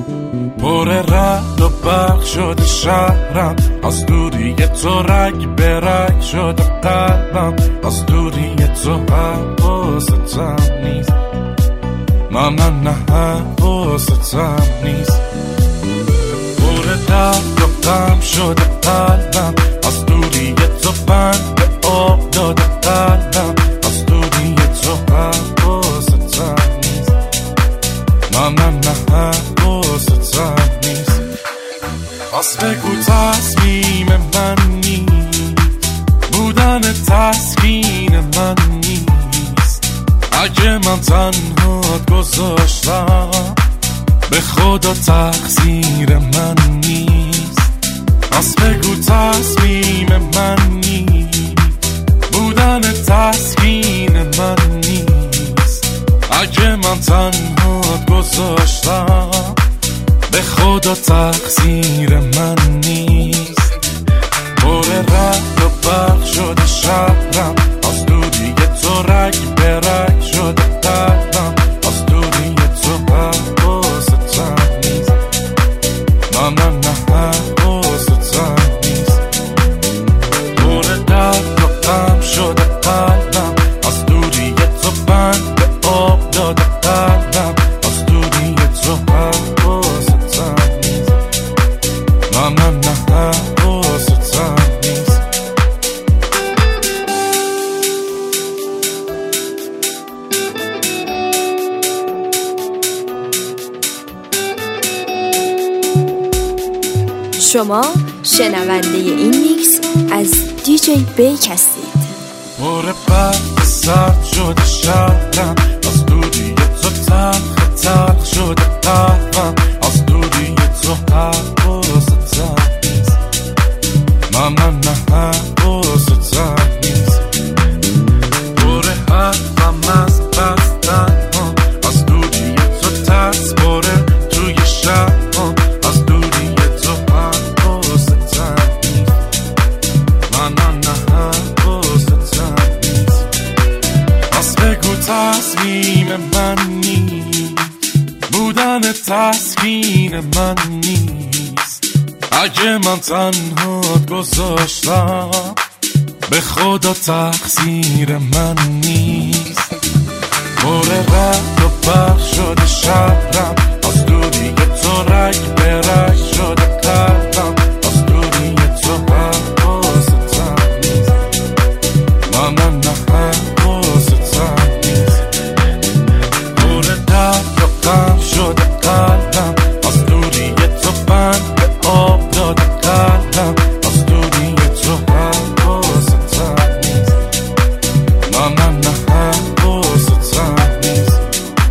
پر رعد و برق شده شهرم، از دوری تو رگ به رگ شده قلبم، از دوری تو حواستم نیست، نه حواستم نیست. پر درد و غم شده قلبم، از دوری تو بند به آب داده قلبم، از دوری تو حواستم نیست، نه حواستم نیست. پس بگو تصمیم من نیست، بودن تسکین من نیست. اگه من تنهات گذاشتم، به خدا تقصیر من نیست. پس بگو تصمیم من نیست، بودن تسکین من نیست. اگه من تنهات گذاشتم، به خدا تقصیر من نیست. پر رعد و برق شده شهرم، از دوری تو رگ به رگ شده قلبم، از دوری تو حواستم نیست، نه حواستم نیست. پر درد و غم شده قلبم، از دوری تو بند به آب داده قلبم، از دوری تو حواستم نیست، نه حواستم نیست. شما شنونده این میکس از دیجی بیک هستید. پر برق سرد شده شهرم، از دوری تو تلخ شده قلبم، از دوری تو حواستم نیست، نه حواستم نیست. پر حرفم از بستن ها، از دوری تو ترس باره توی شهر ها، از دوری تو حواستم نیست، نه حواستم نیست. پس بگو تصمیم من نیست، بودن تسکین من نیست. اگه من تنهات گذاشتم، به خدا تقصیر من نیست. پر رعد و برق شده شهرم، از دوری تو رگ به رگ شده قلبم، از دوری تو حواستم نیست، نه حواستم نیست. پر درد و غم شده قلبم، از دوری تو بند به آب داده قلبم، از دوری تو حواستم نیست، نه حواستم نیست.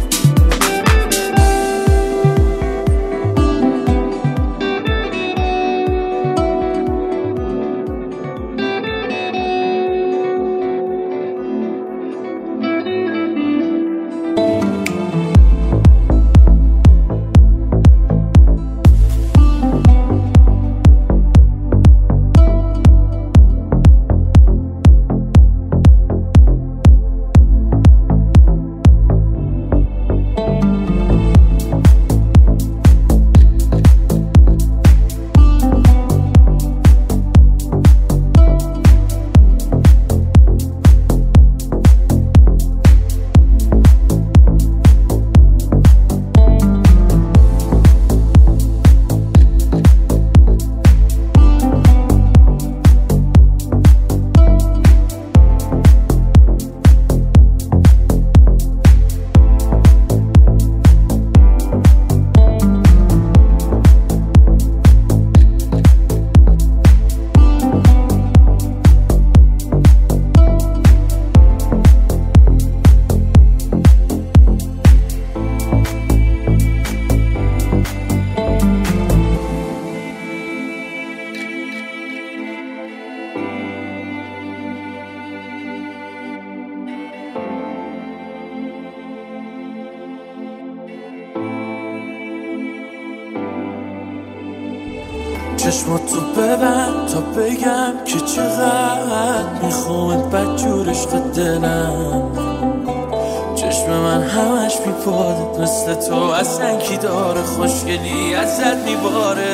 چشماتو ببند تا بگم که چقدر میخواد بدجور عشق دلم. چشم من همش بیپاده، مثل تو اصلا کی داره، خوشگلی ازت میباره.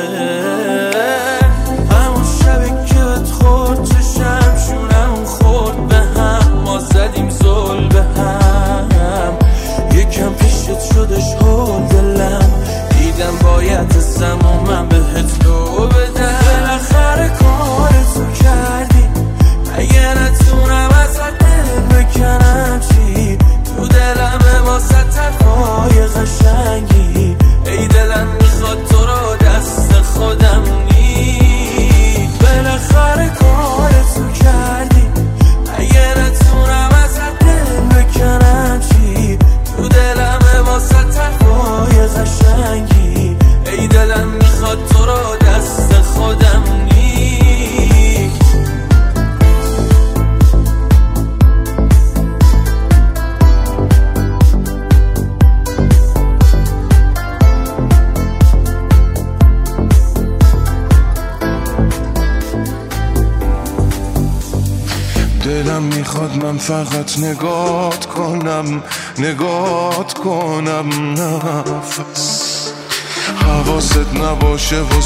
همون شبی که بهت خورد چشم شونم خورد به هم، ما زدیم زل به هم. یکم پیشت شدش هول دلم، دیدم باید زمان من بهت لو بدم. بالاخره کارتو کردی، اگه نتونم ازت دل بکنم چی؟ تو دلمه واسه طرفای قشنگی، ای دلم میخواد تو رو دست خودم نی. بالاخره کارتو کردی، اگه نتونم ازت دل بکنم چی؟ تو دلمه واسه طرفای قشنگی، ای دلم میخواد تو رو دست خودم نی. دلم میخواد من فقط نگات کنم نفس حواست نباشه و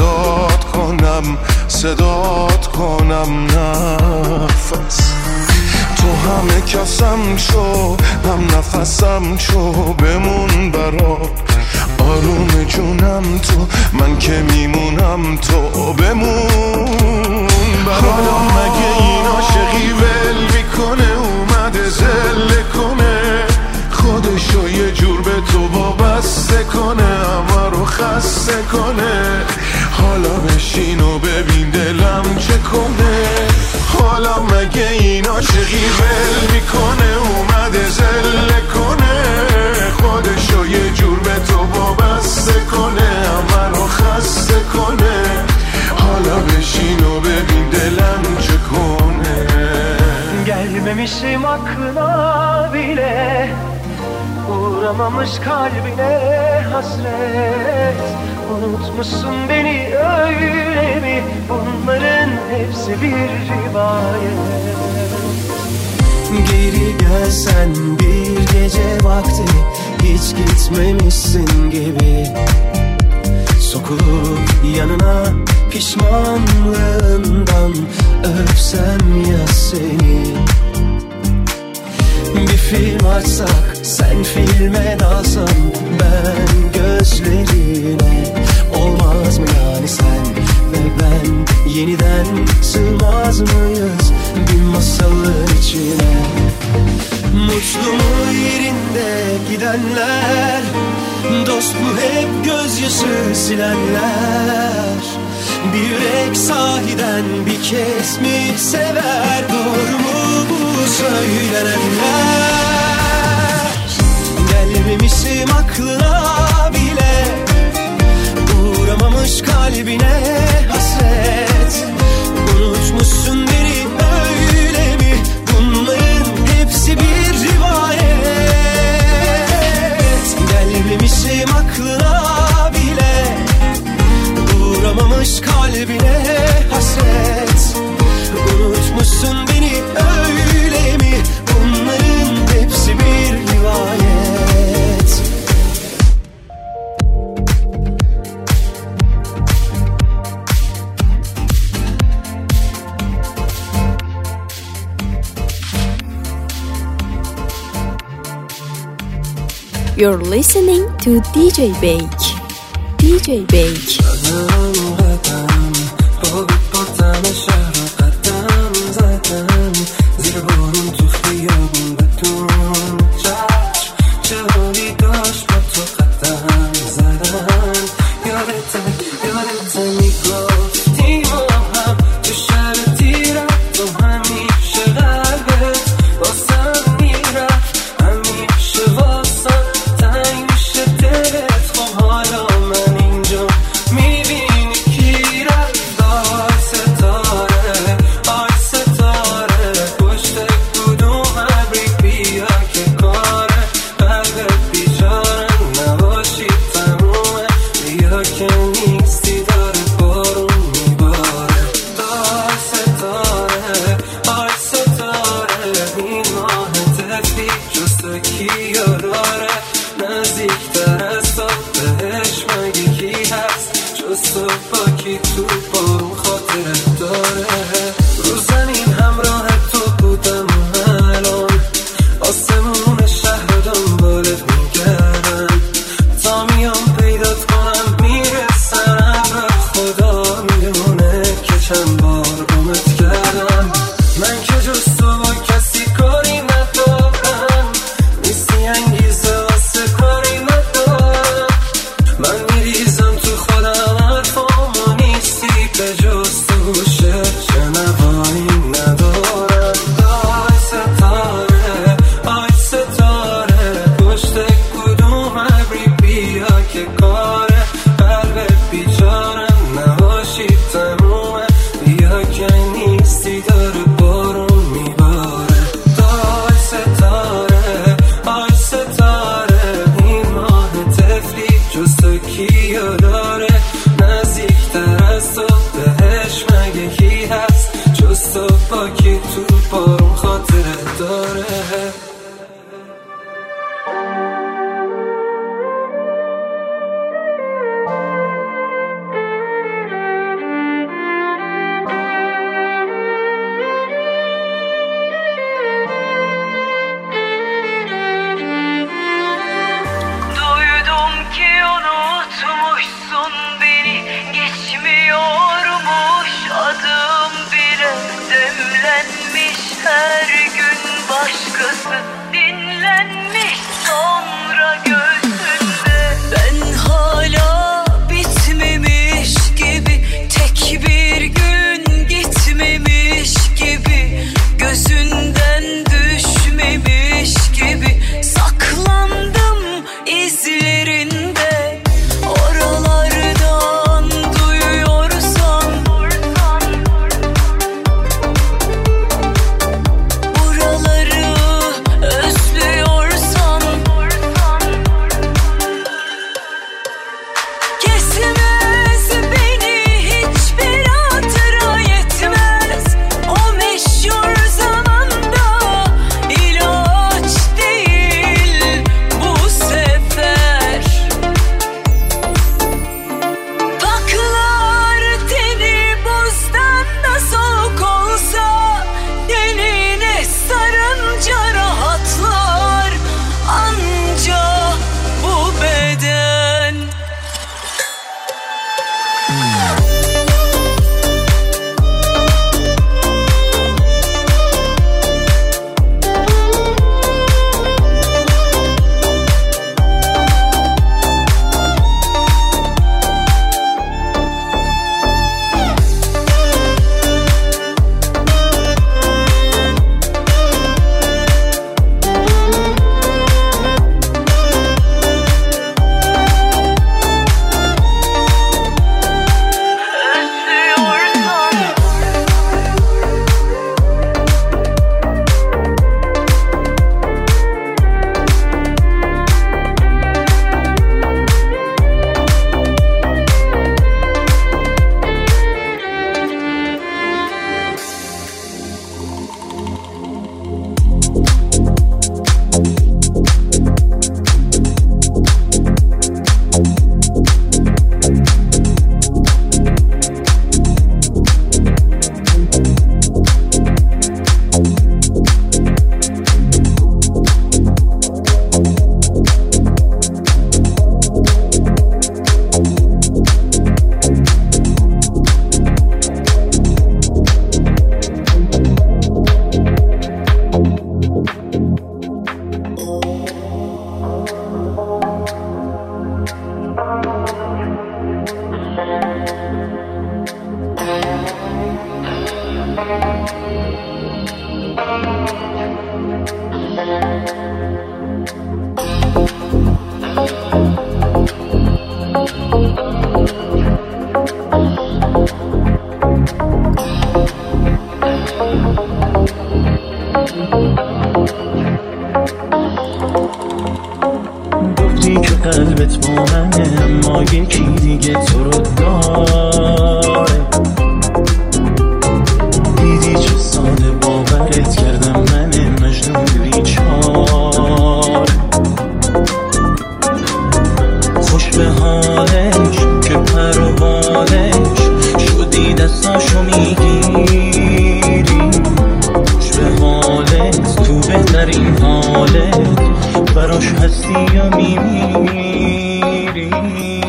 صدات کنم نفس. تو همه کسم شو، هم نفسم شو، بمون برات آروم جونم تو، من که میمونم تو بمون برات. حالا مگه این عاشقی ول میکنه، اومده زله کنه، خودشو یه جور به تو وابسته کنه، همه رو خسته کنه. حالا بشین و ببین دلم چه کنه. حالا مگه این عاشقی ول میکنه، اومده زله کنه، خودشو یه جور به تو وابسته کنه، همه رو خسته کنه. حالا بشین و ببین دلم چه کنه. Gelmemişim aklına bile, uğramamış kalbine hasret. Unutmuşsun beni öyle mi? Bunların hepsi bir rivayet. Geri gelsen bir gece vakti, hiç gitmemişsin gibi. Sokulup yanına pişmanlığından öpsem ya seni. Bir film açsak, sen filme dalsan, ben gözlerine. Olmaz mı yani sen ve ben yeniden sığmaz mıyız bir masalın içine? Mutlu mu yerinde gidenler, dost mu hep gözyaşı silenler? Bir yürek sahiden bir kez mi sever, doğru mu bu söylenenler? Gelmemişim aklına bile, uğramamış kalbine hasret. Unutmuşsun beni öyle mi? Bunların hepsi bir rivayet. Gelmemişim aklına bile, uğramamış kalbine hasret. Unutmuşsun beni öyle mi? Bunların hepsi bir rivayet. You're listening to DJ Bake. DJ Bake. میبینی که صبحی تو بارون خاطرت داره. رو زمین همراه تو بودم الان آسمون شهر دنبالت میگردم تا میام پیدات کنم میرسم. خدا میدونه که چند بار گمت کردم. من که جز تو با کسی کاری ندارم، نیستی انگیزه واسه کاری ندارم. من میریزم تو خودم حرفامو نیستی به جز تو شنوایی ندارم. آی ستاره آی ستاره پشت کدوم ابری بیا که کاره قلب بیچارم نباشی تمومه بیا که نیستی داره بارون میباره. آی ستاره آی ستاره این ماه تفلی جز تو کیو داره نزدیکتر از تو بهش مگه کی هست جز تو با کی تو بارون خاطرت داره. Duydum ki unutmuşsun beni, geçmiyormuş adım bile. Demlenmiş her gün başkası, dinlenmiş sonra gözünde. Ben hala bitmemiş gibi, tek bir gün gitmemiş gibi, gözünden düşmemiş gibi saklandım izlerinde. Oralardan duyuyorsan, buraları özlüyorsan, kesmez beni hiçbir hatıra yetmez. O meşhur zamanda ilaç değil bu sefer. Baklar teni buzdan da soğuk olsa, tenine sarınca rahatlar anca bu beden. گفتی که قلبت با منه اما یکی دیگه تو رو داره. دیدی چه ساده باورت کردم من مجنون بیچاره. خوش به حالش که پر و بال دستاشو میگیری خوش به حالت تو بهترین حالت براش هستی یا میمیری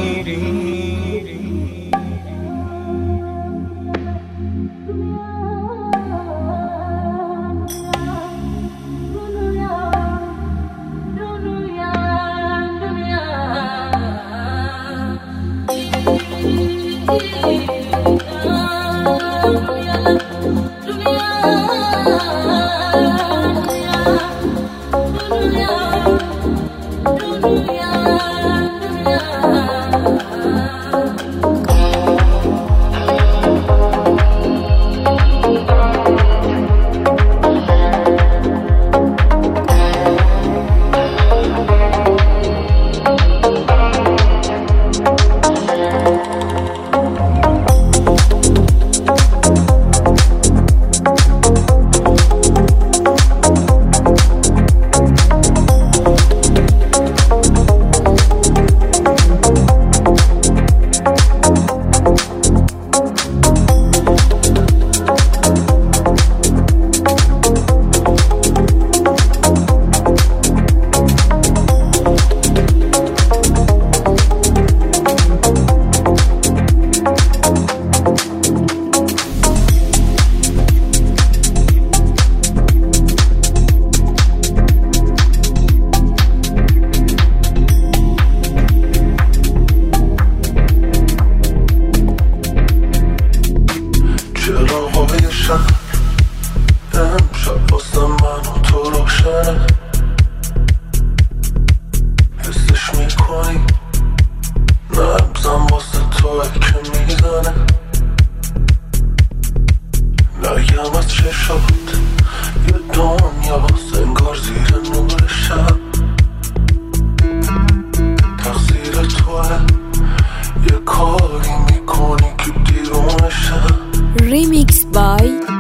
Remix by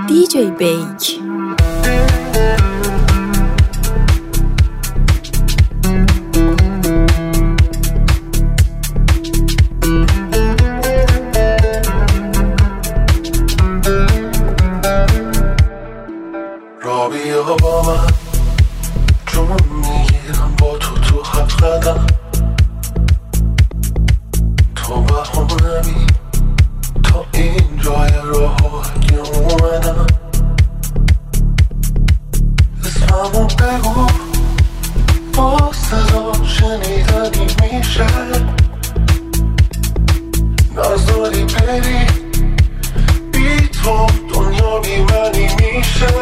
DJ Bake. رابیا با من جون میگیرم با تو هفت قدم تو بهونمی تا این جای راه که اومدم اسممو بگو با صدا شنیدنی میشه نذاری بری بی تو دنیا بی منی میشه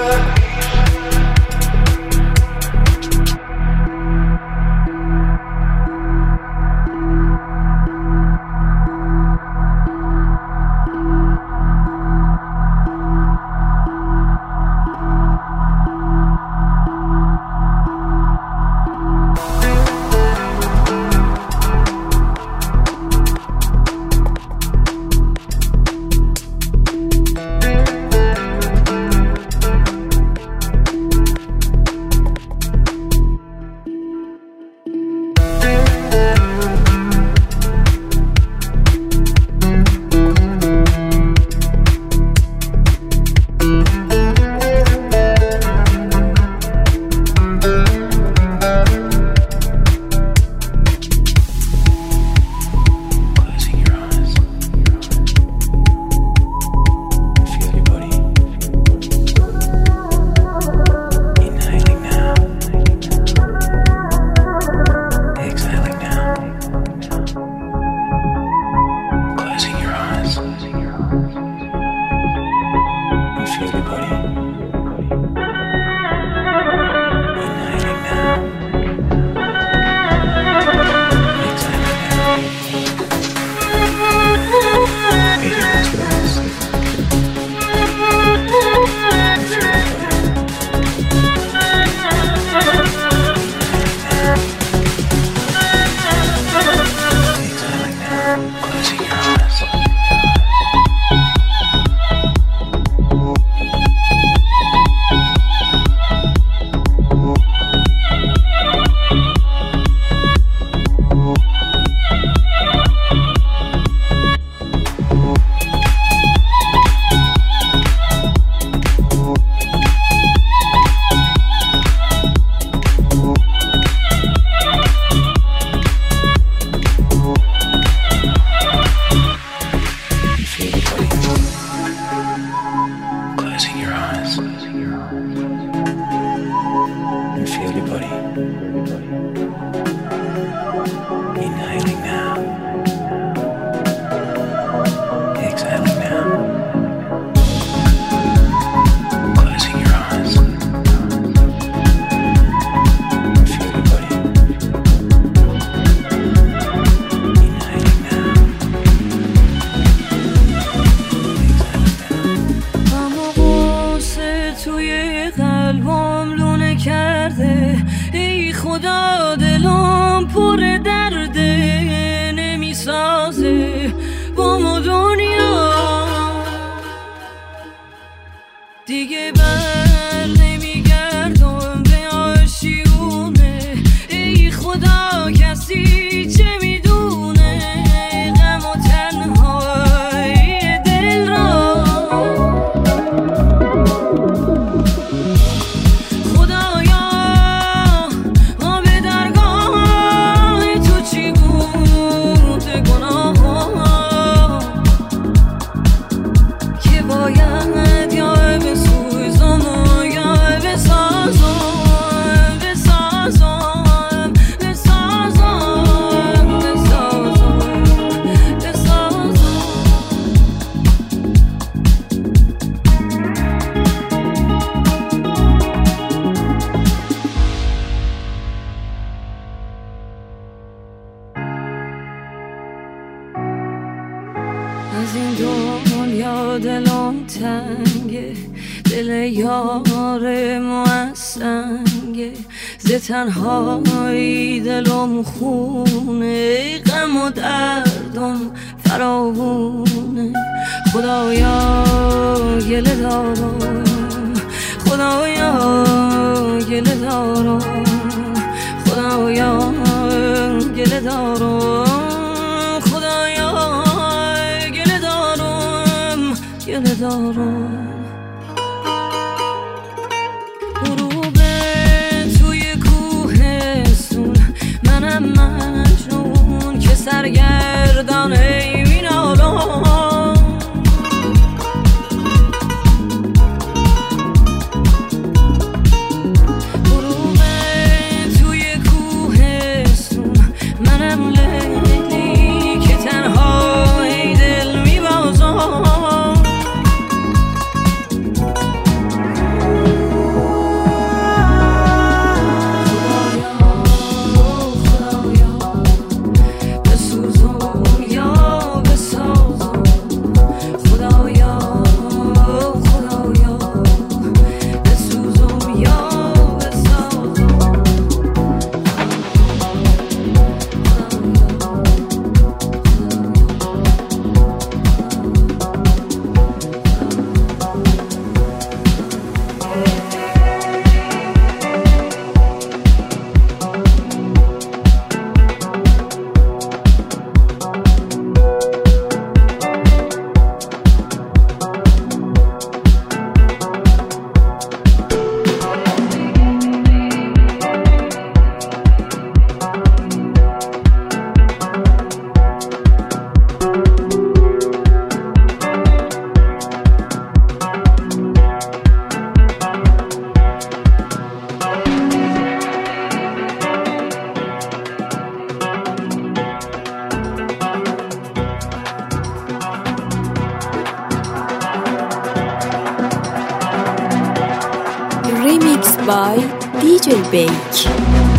از این دنیا دلم تنگه، دل یار ما از سنگه، ز تنهایی دلم خونه، غم و دردم فراوونه. خدایا گله دارم، خدایا گله دارم، خدایا گله دارم، خدایا گله دارم، گله دارم. غروب توی کوهستون، منم مجنون که سرگردان مینالم. غروب توی کوهستون، منم لیلی که تنها ای دل میبازم. Remixed by DJ Bake.